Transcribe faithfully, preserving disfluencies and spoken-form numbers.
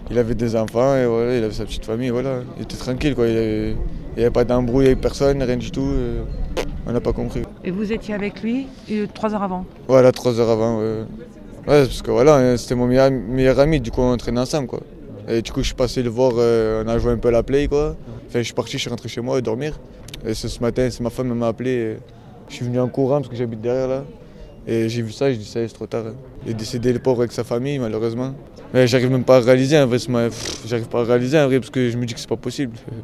Il avait des enfants, et voilà, il avait sa petite famille, voilà. Il était tranquille, quoi. Il n'y avait pas d'embrouille avec personne, rien du tout. euh, On n'a pas compris. Et vous étiez avec lui euh, trois heures avant? Voilà, trois heures avant, ouais. Ouais, parce que voilà, hein, c'était mon meilleur, meilleur ami, du coup on entraînait ensemble, quoi. Et du coup je suis passé le voir, euh, on a joué un peu à la play, quoi. Enfin je suis parti, je suis rentré chez moi et dormir. Et c'est ce matin, c'est ma femme qui m'a appelé. et Je suis venu en courant parce que j'habite derrière là. Et j'ai vu ça, j'ai dit ça y est, c'est trop tard. hein. Il est décédé le pauvre avec sa famille, malheureusement. Mais j'arrive même pas à réaliser, en vrai, c'est ma- pff, j'arrive pas à réaliser en vrai parce que je me dis que c'est pas possible.